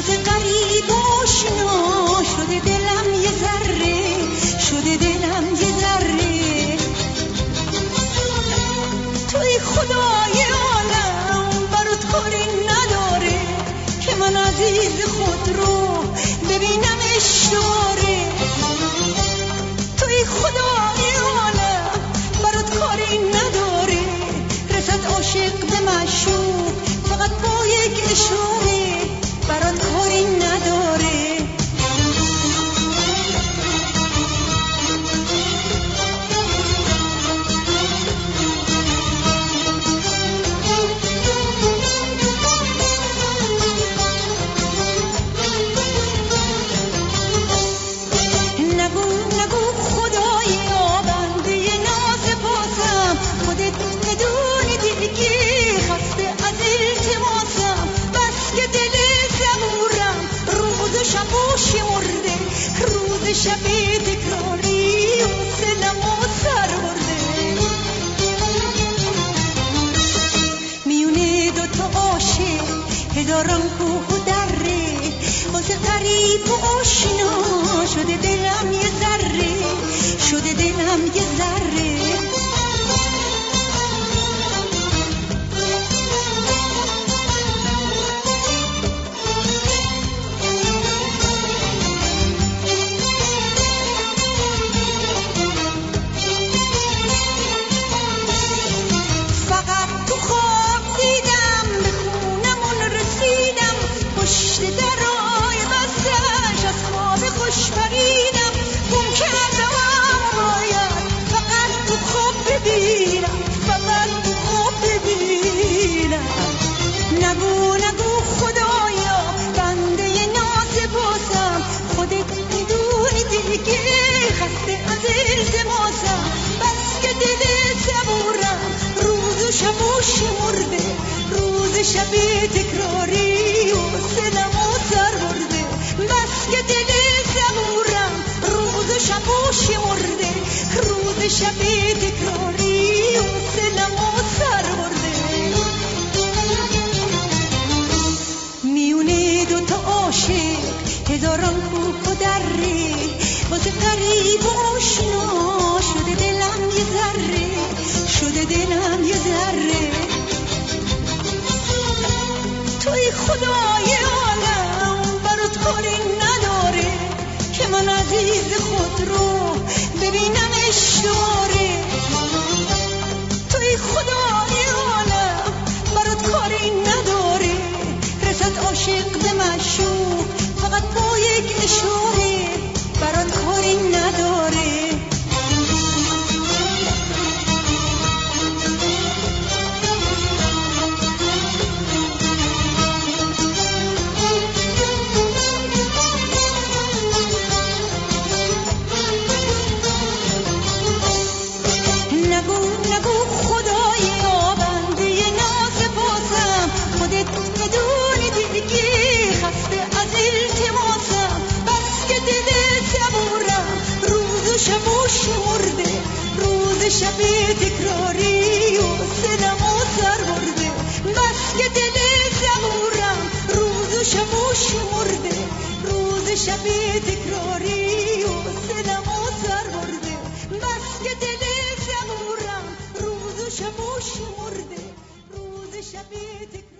واسه غریب و آشنا شده دلم یه ذره، شده دلم یه ذره. توی خدای عالم برات کاری نداره که من عزیز خود رو ببینمش داره. توی خدای عالم برات کاری نداره، رسد عاشق به معشوق فقط با یک اشاره، برات کاری نداره. شب تکراری و سلم و سر برده، میونه دوتا عاشق هزاران کوه و دره، واسه غریب و آشنا شده دلم یه ذره، شده دلم یه ذره. شب تکراری و سلم و سر برده، بس که دل زبورم روز و شب و شمرده، روز شب تکراری و سلم و سر برده. میونه دوتا عاشق هزاران کوه و دره، واسه غریب و آشنا شده دلم یه ذره، شده دلم یه ذره. توی خدای عالم برات کاری نداره که من عزیز خود رو ببینمش داره. توی خدای عالم برات کاری نداره، رسد عاشق به معشوق فقط با یک اشاره، برات کاری نداره. شب تکراری و سلم و سر برده، بس که دل زبورم روز و شب و شمرده، روز شب تکراری و سلم و سر برده، بس که دل زبورم روز و شب و شمرده، روز شب تکراری.